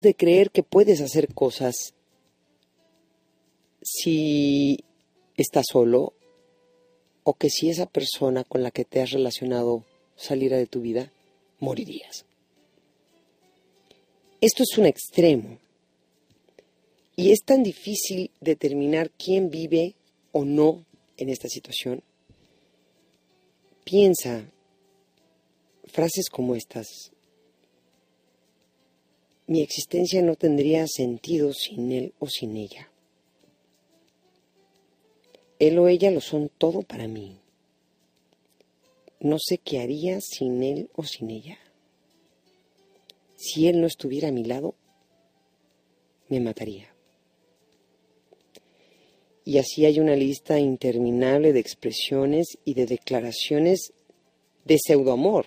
de creer que puedes hacer cosas si estás solo o que si esa persona con la que te has relacionado saliera de tu vida, morirías. Esto es un extremo y es tan difícil determinar quién vive o no en esta situación. Piensa frases como estas: mi existencia no tendría sentido sin él o sin ella. Él o ella lo son todo para mí. No sé qué haría sin él o sin ella. Si él no estuviera a mi lado, me mataría. Y así hay una lista interminable de expresiones y de declaraciones de pseudoamor.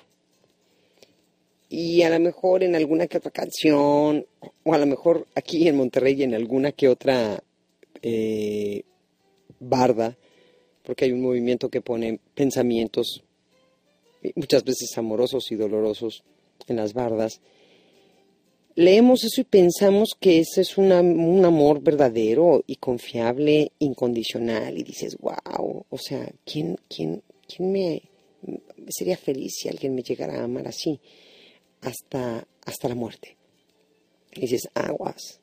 Y a lo mejor en alguna que otra canción, o a lo mejor aquí en Monterrey en alguna que otra barda, porque hay un movimiento que pone pensamientos muchas veces amorosos y dolorosos en las bardas. Leemos eso y pensamos que ese es un amor verdadero y confiable, incondicional, y dices, wow, o sea, ¿quién me sería feliz si alguien me llegara a amar así hasta la muerte? Y dices, aguas,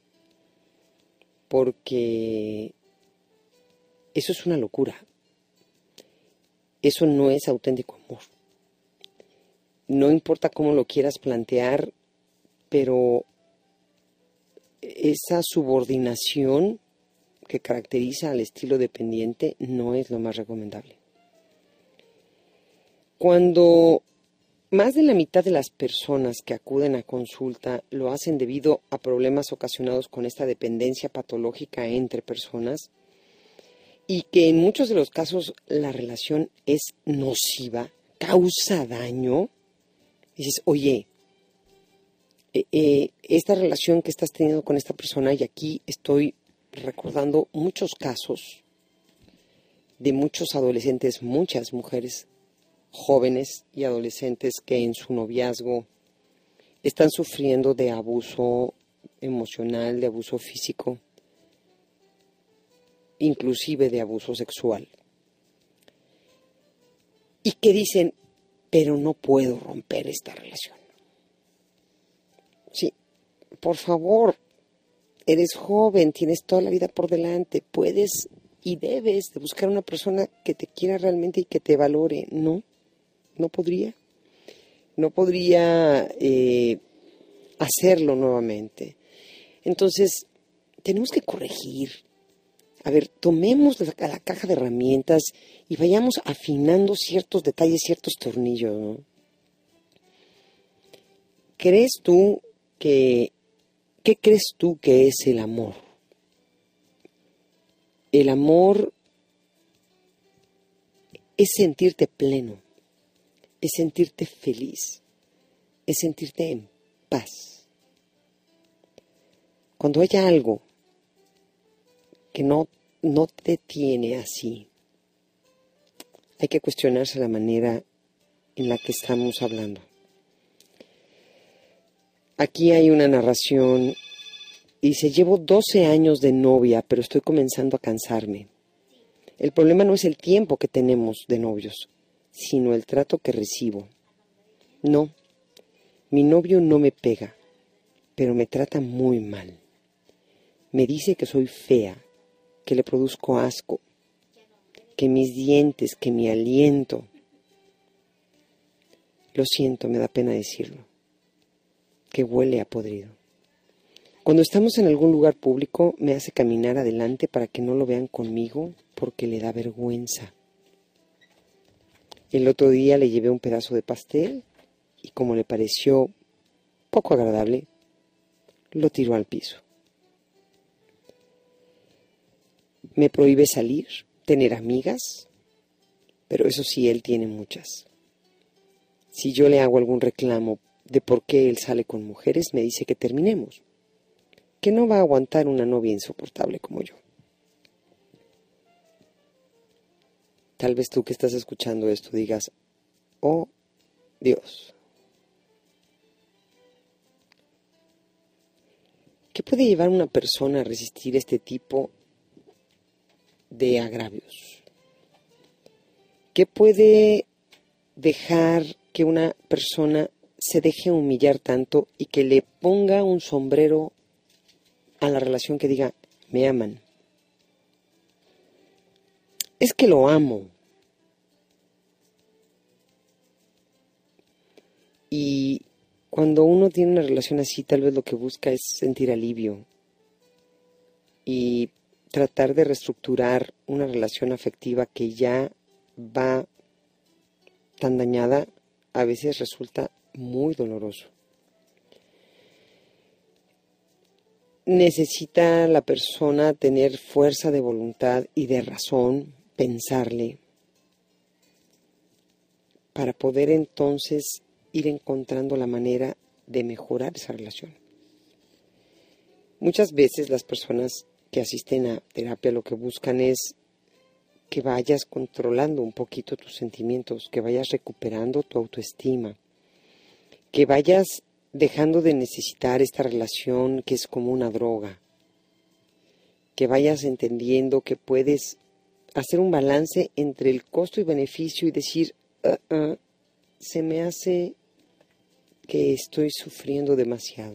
porque eso es una locura. Eso no es auténtico amor. No importa cómo lo quieras plantear, pero esa subordinación que caracteriza al estilo dependiente no es lo más recomendable. Cuando más de la mitad de las personas que acuden a consulta lo hacen debido a problemas ocasionados con esta dependencia patológica entre personas, y que en muchos de los casos la relación es nociva, causa daño, dices, oye, esta relación que estás teniendo con esta persona, y aquí estoy recordando muchos casos de muchos adolescentes, muchas mujeres jóvenes y adolescentes que en su noviazgo están sufriendo de abuso emocional, de abuso físico, inclusive de abuso sexual. Y que dicen, pero no puedo romper esta relación. Sí, por favor, eres joven, tienes toda la vida por delante, puedes y debes de buscar una persona que te quiera realmente y que te valore. No podría hacerlo nuevamente. Entonces, tenemos que corregir. A ver, tomemos la caja de herramientas y vayamos afinando ciertos detalles, ciertos tornillos, ¿no? ¿Qué crees tú que es el amor? El amor es sentirte pleno, es sentirte feliz, es sentirte en paz. Cuando haya algo que no te tiene así, hay que cuestionarse la manera en la que estamos hablando. Aquí hay una narración, dice, llevo 12 años de novia, pero estoy comenzando a cansarme. El problema no es el tiempo que tenemos de novios, sino el trato que recibo. No, mi novio no me pega, pero me trata muy mal. Me dice que soy fea, que le produzco asco, que mis dientes, que mi aliento. Lo siento, me da pena decirlo, que huele a podrido. Cuando estamos en algún lugar público, me hace caminar adelante para que no lo vean conmigo porque le da vergüenza. El otro día le llevé un pedazo de pastel y como le pareció poco agradable, lo tiró al piso. Me prohíbe salir, tener amigas, pero eso sí, él tiene muchas. Si yo le hago algún reclamo de por qué él sale con mujeres, me dice que terminemos, que no va a aguantar una novia insoportable como yo. Tal vez tú que estás escuchando esto digas, oh Dios. ¿Qué puede llevar a una persona a resistir este tipo de agravios? ¿Qué puede dejar que una persona se deje humillar tanto y que le ponga un sombrero a la relación que diga, me aman? Es que lo amo. Y cuando uno tiene una relación así, tal vez lo que busca es sentir alivio y tratar de reestructurar una relación afectiva que ya va tan dañada, a veces resulta muy doloroso. Necesita la persona tener fuerza de voluntad y de razón, pensarle, para poder entonces ir encontrando la manera de mejorar esa relación. Muchas veces las personas que asisten a terapia lo que buscan es que vayas controlando un poquito tus sentimientos, que vayas recuperando tu autoestima, que vayas dejando de necesitar esta relación que es como una droga, que vayas entendiendo que puedes hacer un balance entre el costo y beneficio y decir, se me hace que estoy sufriendo demasiado.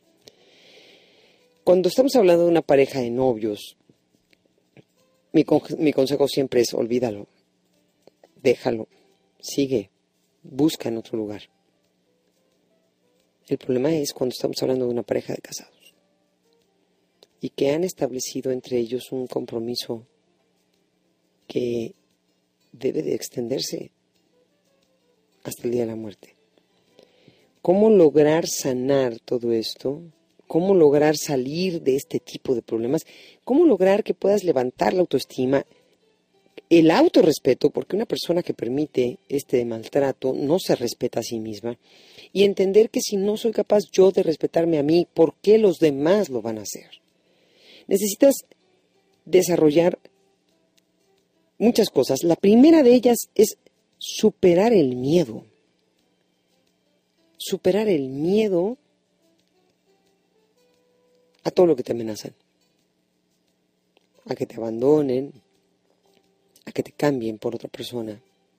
Cuando estamos hablando de una pareja de novios, mi consejo siempre es olvídalo, déjalo, sigue, busca en otro lugar. El problema es cuando estamos hablando de una pareja de casados y que han establecido entre ellos un compromiso que debe de extenderse hasta el día de la muerte. ¿Cómo lograr sanar todo esto? ¿Cómo lograr salir de este tipo de problemas? ¿Cómo lograr que puedas levantar la autoestima, el autorrespeto, porque una persona que permite este maltrato no se respeta a sí misma, y entender que si no soy capaz yo de respetarme a mí, ¿por qué los demás lo van a hacer? Necesitas desarrollar muchas cosas. La primera de ellas es superar el miedo. Superar el miedo a todo lo que te amenazan. A que te abandonen, a que te cambien por otra persona.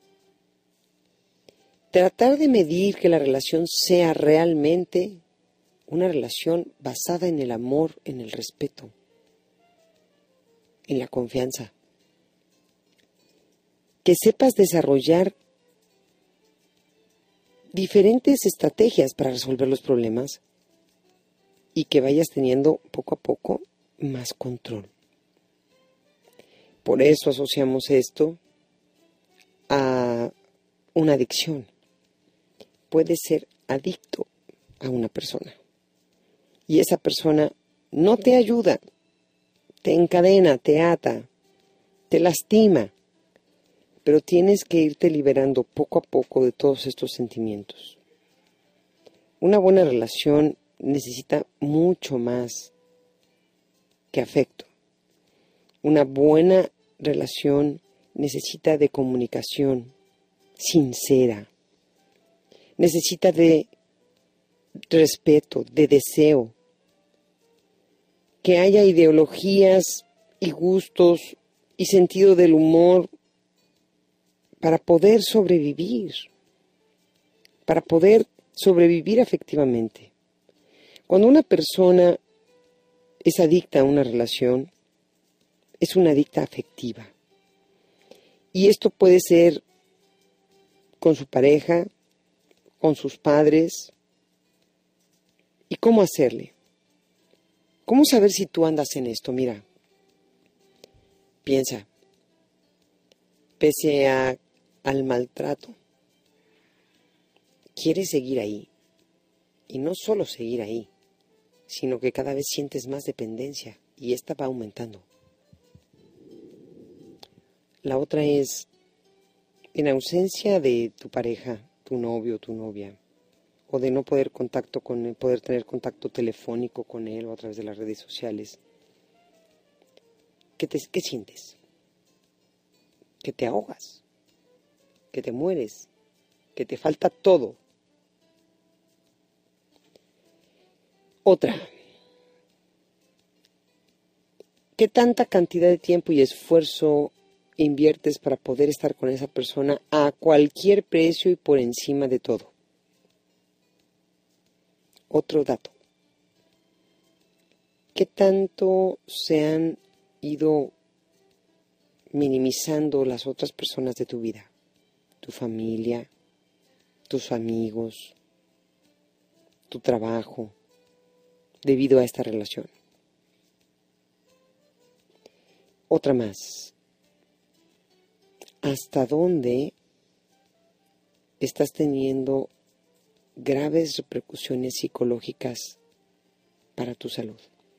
Tratar de medir que la relación sea realmente una relación basada en el amor, en el respeto, en la confianza. Que sepas desarrollar diferentes estrategias para resolver los problemas y que vayas teniendo poco a poco más control. Por eso asociamos esto a una adicción. Puedes ser adicto a una persona y esa persona no te ayuda, te encadena, te ata, te lastima, pero tienes que irte liberando poco a poco de todos estos sentimientos. Una buena relación necesita mucho más que afecto. Una buena relación necesita de comunicación sincera, necesita de respeto, de deseo, que haya ideologías y gustos y sentido del humor para poder sobrevivir afectivamente. Cuando una persona es adicta a una relación, es una adicta afectiva. Y esto puede ser con su pareja, con sus padres. ¿Y cómo hacerle? ¿Cómo saber si tú andas en esto? Mira, piensa, pese al maltrato, quieres seguir ahí. Y no solo seguir ahí, sino que cada vez sientes más dependencia y esta va aumentando. La otra es, en ausencia de tu pareja, tu novio, tu novia, o de no poder poder tener contacto telefónico con él o a través de las redes sociales, ¿qué sientes? Que te ahogas, que te mueres, que te falta todo. Otra, ¿Qué tanta cantidad de tiempo y esfuerzo inviertes para poder estar con esa persona a cualquier precio y por encima de todo? Otro dato. ¿Qué tanto se han ido minimizando las otras personas de tu vida? Tu familia, tus amigos, tu trabajo, debido a esta relación. Otra más. ¿Hasta dónde estás teniendo graves repercusiones psicológicas para tu salud?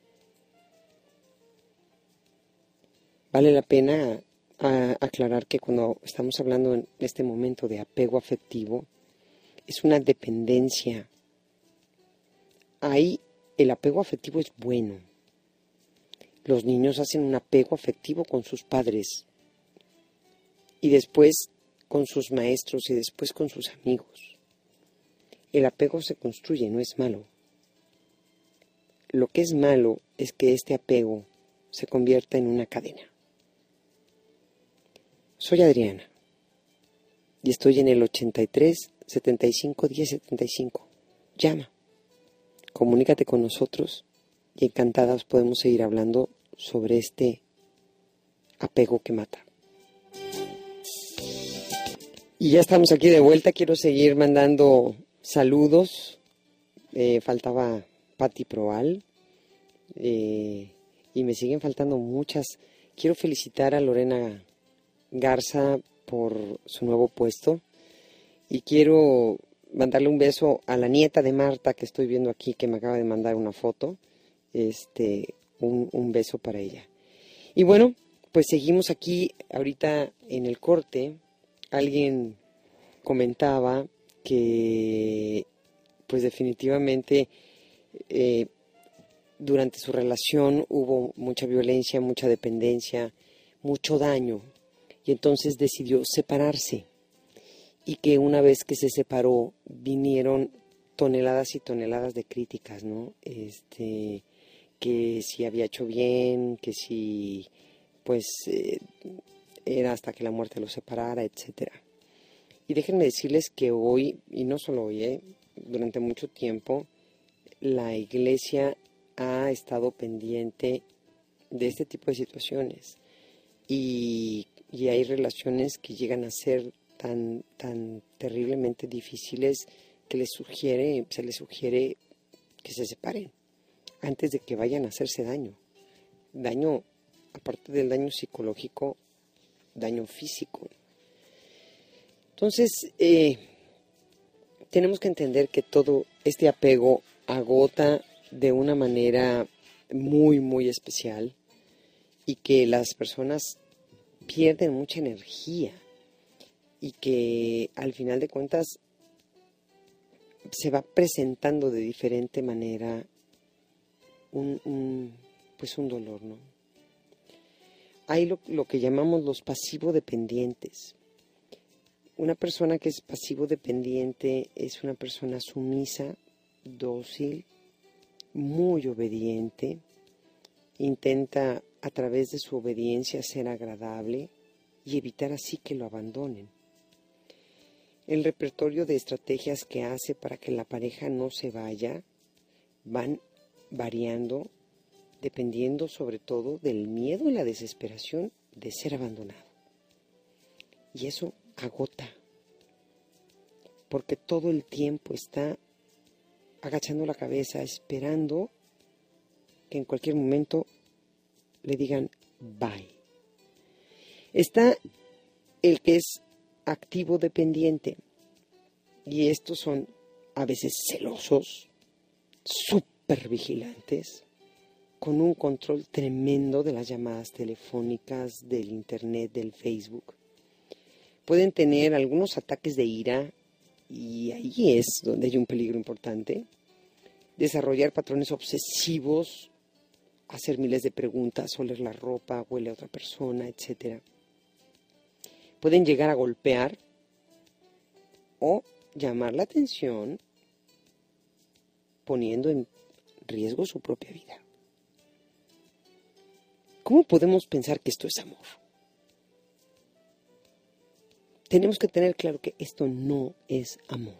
Vale la pena aclarar que cuando estamos hablando en este momento de apego afectivo, es una dependencia. Ahí el apego afectivo es bueno. Los niños hacen un apego afectivo con sus padres y después con sus maestros y después con sus amigos. El apego se construye, no es malo. Lo que es malo es que este apego se convierta en una cadena. Soy Adriana y estoy en el 83 75 10 75. Llama, comunícate con nosotros y encantadas podemos seguir hablando sobre este apego que mata. Y ya estamos aquí de vuelta, quiero seguir mandando saludos. Faltaba Patti Proal y me siguen faltando muchas. Quiero felicitar a Lorena Garza por su nuevo puesto y quiero mandarle un beso a la nieta de Marta que estoy viendo aquí, que me acaba de mandar una foto. Un beso para ella. Y bueno, pues seguimos aquí ahorita en el corte. Alguien comentaba que pues definitivamente durante su relación hubo mucha violencia, mucha dependencia, mucho daño, y entonces decidió separarse, y que una vez que se separó vinieron toneladas y toneladas de críticas, ¿no? Que si había hecho bien, que si pues era hasta que la muerte los separara, etcétera. Y déjenme decirles que hoy, y no solo hoy, durante mucho tiempo, la Iglesia ha estado pendiente de este tipo de situaciones. Y hay relaciones que llegan a ser tan terriblemente difíciles que se les sugiere que se separen antes de que vayan a hacerse daño. Daño, aparte del daño psicológico, daño físico. Entonces, tenemos que entender que todo este apego agota de una manera muy, muy especial y que las personas pierden mucha energía y que al final de cuentas se va presentando de diferente manera un dolor, ¿no? Hay lo que llamamos los pasivo-dependientes. Una persona que es pasivo-dependiente es una persona sumisa, dócil, muy obediente, intenta a través de su obediencia ser agradable y evitar así que lo abandonen. El repertorio de estrategias que hace para que la pareja no se vaya van variando dependiendo sobre todo del miedo y la desesperación de ser abandonado. Y eso agota, porque todo el tiempo está agachando la cabeza, esperando que en cualquier momento le digan bye. Está el que es activo dependiente, y estos son a veces celosos, súper vigilantes, con un control tremendo de las llamadas telefónicas, del internet, del Facebook. Pueden tener algunos ataques de ira, y ahí es donde hay un peligro importante. Desarrollar patrones obsesivos, hacer miles de preguntas, oler la ropa, huele a otra persona, etc. Pueden llegar a golpear o llamar la atención poniendo en riesgo su propia vida. ¿Cómo podemos pensar que esto es amor? Tenemos que tener claro que esto no es amor.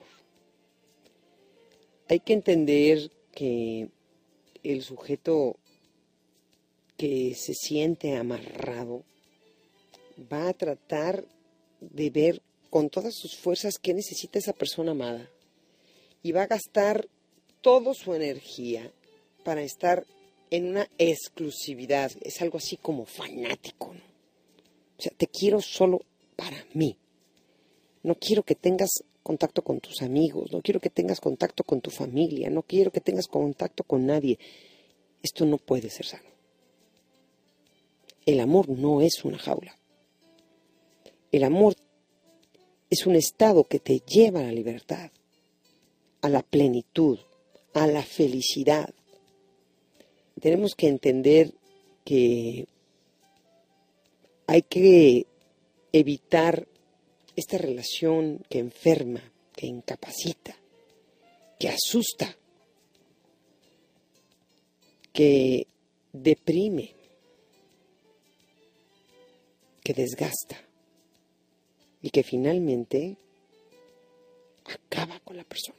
Hay que entender que el sujeto que se siente amarrado va a tratar de ver con todas sus fuerzas qué necesita esa persona amada y va a gastar toda su energía para estar en una exclusividad. Es algo así como fanático, ¿no? O sea, te quiero solo para mí. No quiero que tengas contacto con tus amigos, no quiero que tengas contacto con tu familia, no quiero que tengas contacto con nadie. Esto no puede ser sano. El amor no es una jaula. El amor es un estado que te lleva a la libertad, a la plenitud, a la felicidad. Tenemos que entender que hay que evitar esta relación que enferma, que incapacita, que asusta, que deprime, que desgasta y que finalmente acaba con la persona.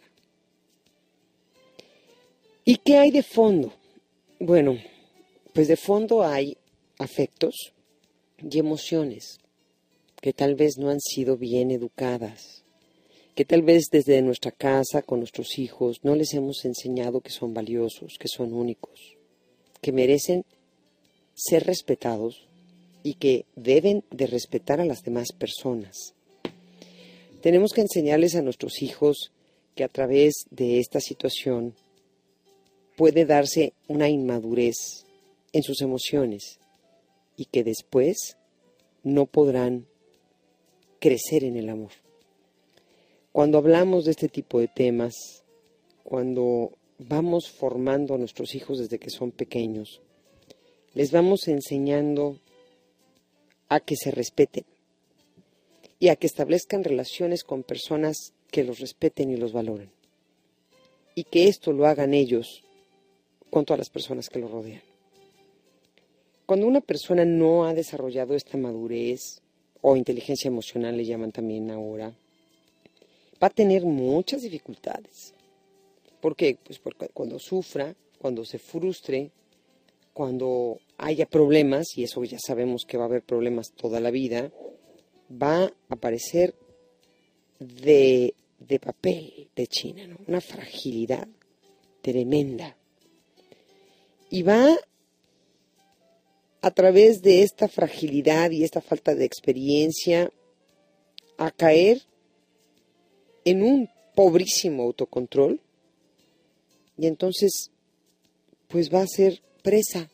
¿Y qué hay de fondo? Bueno, pues de fondo hay afectos y emociones que tal vez no han sido bien educadas, que tal vez desde nuestra casa con nuestros hijos no les hemos enseñado que son valiosos, que son únicos, que merecen ser respetados y que deben de respetar a las demás personas. Tenemos que enseñarles a nuestros hijos que a través de esta situación puede darse una inmadurez en sus emociones y que después no podrán crecer en el amor. Cuando hablamos de este tipo de temas, cuando vamos formando a nuestros hijos desde que son pequeños, les vamos enseñando a que se respeten y a que establezcan relaciones con personas que los respeten y los valoren. Y que esto lo hagan ellos con todas las personas que lo rodean. Cuando una persona no ha desarrollado esta madurez o inteligencia emocional, le llaman también ahora, va a tener muchas dificultades. ¿Por qué? Pues porque cuando sufra, cuando se frustre, cuando haya problemas, y eso ya sabemos que va a haber problemas toda la vida, va a aparecer de papel de China, ¿no? Una fragilidad tremenda. Y va a través de esta fragilidad y esta falta de experiencia a caer en un pobrísimo autocontrol y entonces pues va a ser presa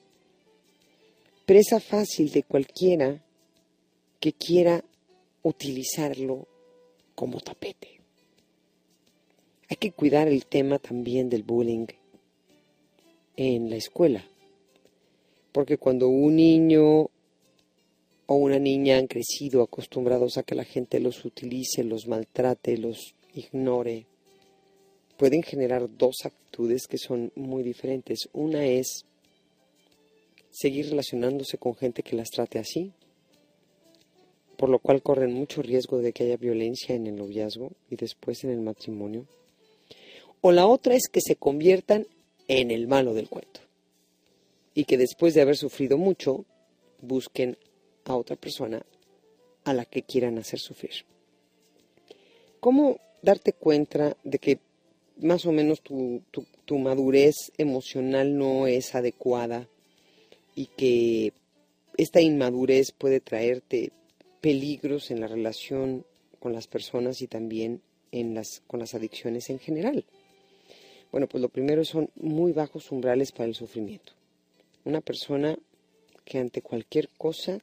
fácil de cualquiera que quiera utilizarlo como tapete. Hay que cuidar el tema también del bullying en la escuela, porque cuando un niño o una niña han crecido acostumbrados a que la gente los utilice, los maltrate, los ignore, pueden generar dos actitudes que son muy diferentes. Una es seguir relacionándose con gente que las trate así, por lo cual corren mucho riesgo de que haya violencia en el noviazgo y después en el matrimonio. O la otra es que se conviertan en el malo del cuento y que después de haber sufrido mucho, busquen a otra persona a la que quieran hacer sufrir. ¿Cómo darte cuenta de que más o menos tu madurez emocional no es adecuada y que esta inmadurez puede traerte peligros en la relación con las personas y también con las adicciones en general? Bueno, pues lo primero son muy bajos umbrales para el sufrimiento. Una persona que ante cualquier cosa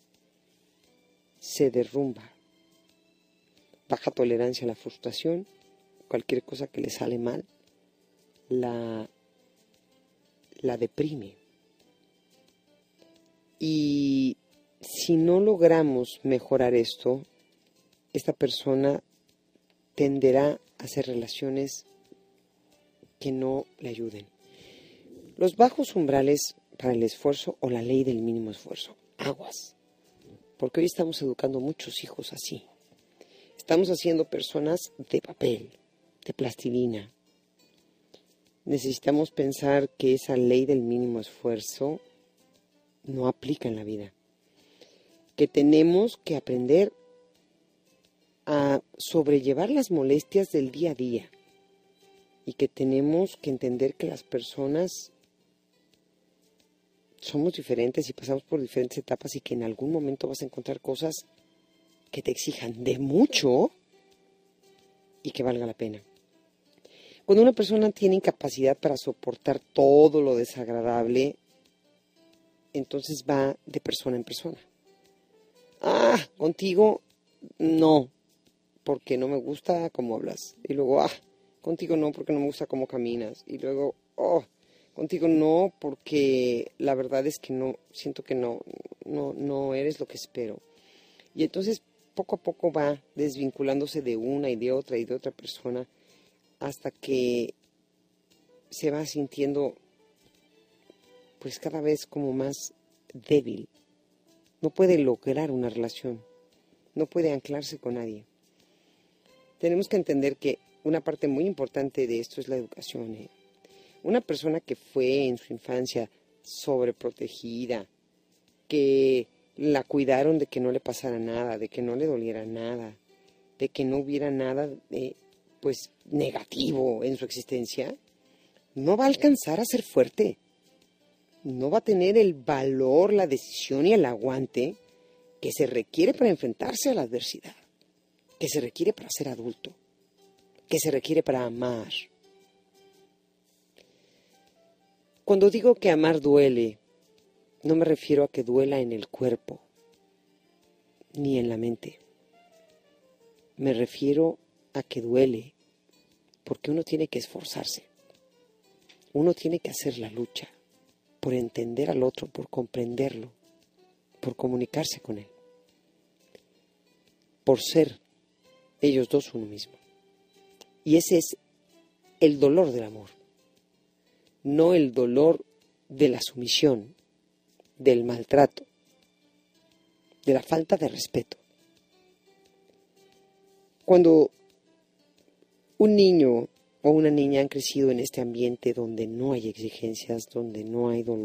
se derrumba. Baja tolerancia a la frustración, cualquier cosa que le sale mal, la deprime. Y si no logramos mejorar esto, esta persona tenderá a hacer relaciones que no le ayuden. Los bajos umbrales para el esfuerzo o la ley del mínimo esfuerzo. Aguas. Porque hoy estamos educando muchos hijos así. Estamos haciendo personas de papel, de plastilina. Necesitamos pensar que esa ley del mínimo esfuerzo no aplica en la vida. Que tenemos que aprender a sobrellevar las molestias del día a día. Y que tenemos que entender que las personas somos diferentes y pasamos por diferentes etapas y que en algún momento vas a encontrar cosas que te exijan de mucho y que valga la pena. Cuando una persona tiene incapacidad para soportar todo lo desagradable, entonces va de persona en persona. Contigo no, porque no me gusta cómo hablas. Y luego, contigo no, porque no me gusta cómo caminas. Y luego, contigo no, porque la verdad es que no, siento que no eres lo que espero. Y entonces poco a poco va desvinculándose de una y de otra persona hasta que se va sintiendo pues cada vez como más débil. No puede lograr una relación, no puede anclarse con nadie. Tenemos que entender que una parte muy importante de esto es la educación. Una persona que fue en su infancia sobreprotegida, que la cuidaron de que no le pasara nada, de que no le doliera nada, de que no hubiera nada pues negativo en su existencia, no va a alcanzar a ser fuerte. No va a tener el valor, la decisión y el aguante que se requiere para enfrentarse a la adversidad, que se requiere para ser adulto, que se requiere para amar. Cuando digo que amar duele, no me refiero a que duela en el cuerpo, ni en la mente. Me refiero a que duele porque uno tiene que esforzarse. Uno tiene que hacer la lucha por entender al otro, por comprenderlo, por comunicarse con él, por ser ellos dos uno mismo. Y ese es el dolor del amor, no el dolor de la sumisión, del maltrato, de la falta de respeto. Cuando un niño o una niña han crecido en este ambiente donde no hay exigencias, donde no hay dolor,